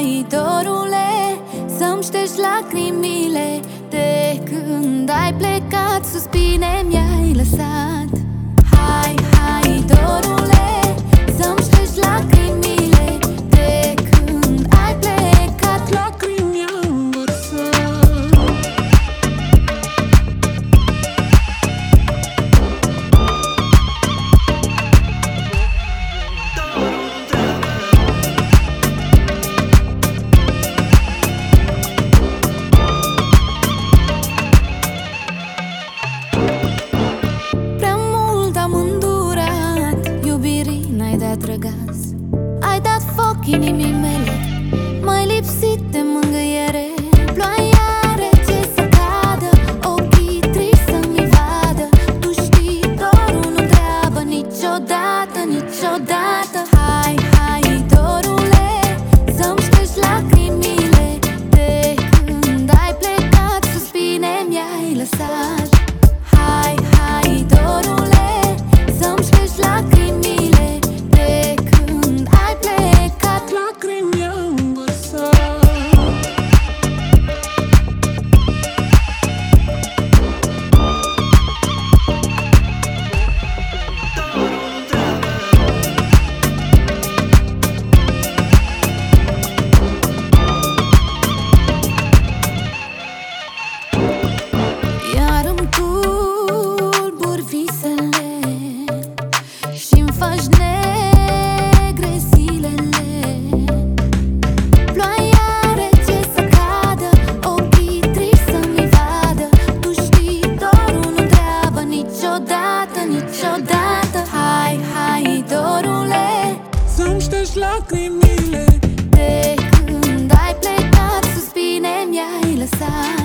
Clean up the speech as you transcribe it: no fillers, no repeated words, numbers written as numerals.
hai, dorule, să-mi ștergi lacrimile. De când ai plecat, suspine mi-ai lăsat. Hai, hai, dorule, să-mi ștergi lacrimile. De când ai plecat, lacrimi am vărsat. prea mult am îndurat, iubirii n-ai dat răgaz. Ai dat foc inimii mele, m-ai lipsit de mângâiere. Ploaia rece să cadă, ochii triști să-mi vadă. Tu știi, dorul nu întreabă niciodată, niciodată. Hai, hai, dorule, să-mi ștergi lacrimile. De când ai plecat, suspine mi-ai lăsat. Hai, hai, dorule, să-mi ștergi lacrimile. De când ai plecat, Lacrimi am vărsat. iar îmi tulburi visele și-mi faci negre zilele. Ploaia rece să cadă, ochii triști să-mi vadă. Tu știi, dorul nu întreabă niciodată, niciodată. Hai, hai, dorule, Să-mi ștergi lacrimile. de când ai plecat, suspine mi-ai lăsat.